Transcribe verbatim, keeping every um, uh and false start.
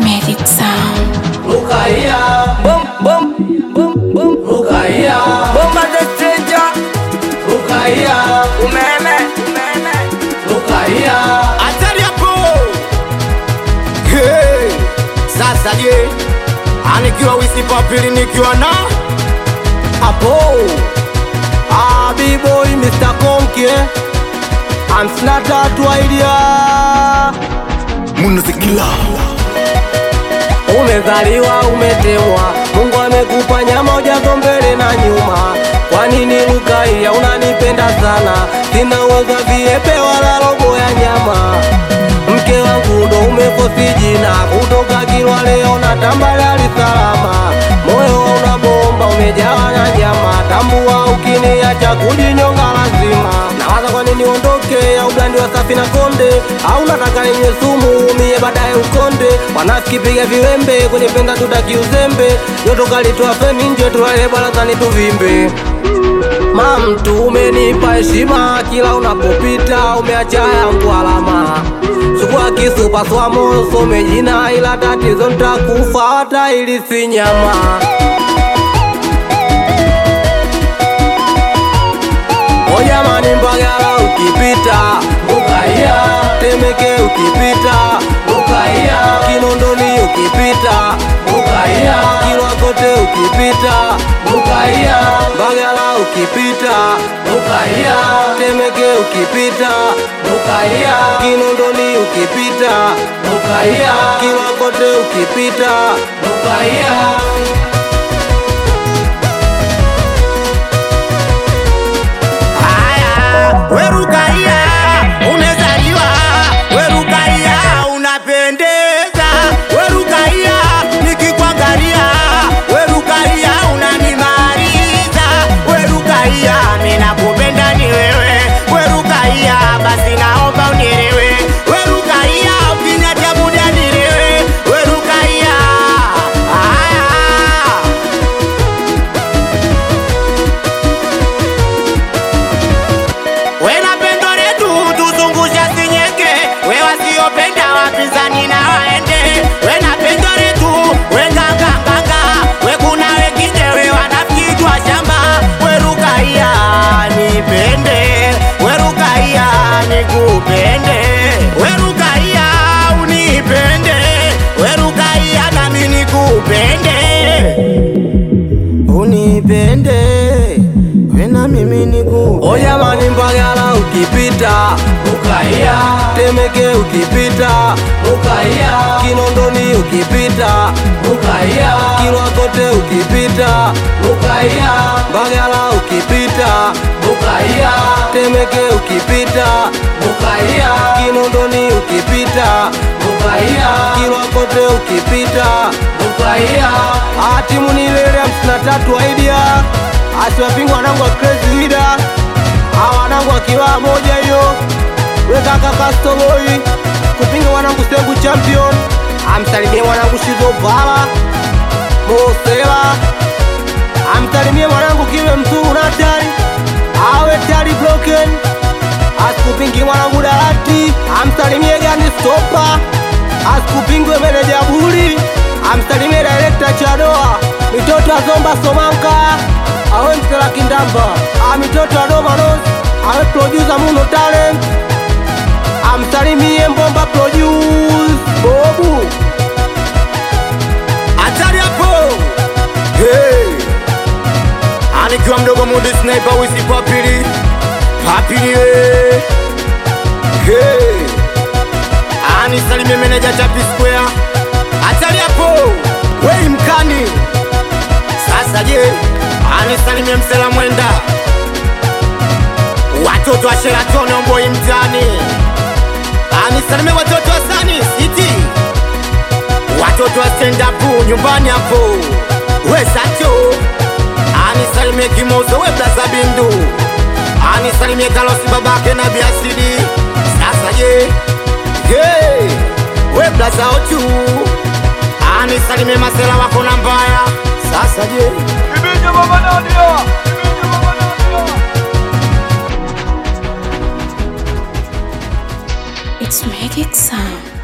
Magic sound. Rukaiya, Boom, boom, boom, boom. Rukaiya, Bomba the stranger. Rukaiya, Umeme, umeme. Rukaiya. Hatari hapo. Hey, sasa je, anikiwa wisi papili nikiwa na hapo ah, B-boy mister Konke hamsina tatu idea Munuzikila. Umezaliwa umetemwa, Mungu amekupa nyama ujazo mbele na nyuma. Kwa nini Rukaiya unanipenda sana? Sina uwezo viepe wala robo ya nyama. Mke wangu ndo umekosi jina, kutoka Kilwa leo na tamba Dar es Salaam. Moyo una bomba umejawa na nyama, tambua ukiniacha kujinyonga lazima. Nawaza kwa nini ondoke, au blandi Wasafi na Konde, au nataka ninywe sumu mie baadaye ukonde. Wanafiki piga viwembe, kwenye penga tutaki uzembe. Yoto kalitoa femi nje tulale barazani tuvimbe. Mamtu umenipa heshima, kila unapopita umeacha yangu alama. Chukua kisu pasua moyo some jina, ila tatizo nitakufa hata ili si nyama. O jamani Mbagala ukipita, Rukaiya, Temeke ukipita, Rukaiya, Kinondoni ukipita, Rukaiya, Kilwa kote ukipita, Rukaiya, Mbagala ukipita, Rukaiya, Temeke ukipita, Rukaiya, Kinondoni ukipita, Rukaiya, Kilwa kote ukipita. Rukaiya. We Rukaiya, umezaliwa. We Rukaiya, unapendeza. We Rukaiya, nikikuangalia. We Rukaiya, unanimaliza. We Rukaiya, mimi nakupenda ni wewe. We Rukaiya, basi naomba unielewe. We Rukaiya, ukiniacha muda nielewe. We Rukaiya, haya. Wena pendo letu tuzungusha sinyeke, we wasiopenda wapinzani na waende. Wena pendo letu we nganga nganga, we kuna wengine we wanafikijwa shamba. We Rukaiya nipende, we Rukaiya nikupende, we Rukaiya unipende, we Rukaiya nami nikupende, unipende we na mimi nikupende. O jamani Mbagala ukipita, Rukaiya, Temeke ukipita, Rukaiya, Kinondoni ukipita, Rukaiya, Kilwa kote ukipita, Rukaiya, Mbagala ukipita, Rukaiya, Temeke ukipita, Rukaiya, Kinondoni ukipita, Rukaiya, Kilwa kote ukipita. Rukaiya. Atimu ni lele hamsina tatu idea, asiwapinga wanangu wa crazy leader, hawa wanangu wa Kilwa moja hiyo. We kaka Casto boy, kupinga wanangu Sengu champion, amsalimie wanangu Shizo Vala Mosela, amsalimie wanangu Kiwe Mzungu Natari, awe tari broken, asikupingi wanangu Darati, amsalimie Gani Stopa, asikupingwe meneja Buli, amsalimie director Chadoa, mitoto azomba Somanka, awe msela Kindamba, amitoto adomanos, awe producer Muno Talent, amsalimie Mbomba produce Bobu. Hatari hapo. Hey, anikiwa mdogo Mundi sniper wisi papili papili. Hey, hey, anisalimie meneja Chapi Square. Hatari hapo. Wey mkani. Sasa je, anisalimie msela Mwenda, watoto wa Sheraton Omboi mtani. Anisalimie watoto wa Sani City, watoto wa stand up nyumbani hapo. We Sacho, anisalimie Kimozo we Plaza Bindu, anisalimie Kalosi babake na Biasidi. Sasa je, hey, we Plaza Ochu, anisalimie masela wako na mbaya. Sasa je, Ibinja baba Nadia, Ibinja baba Nadia. It's Magic sound.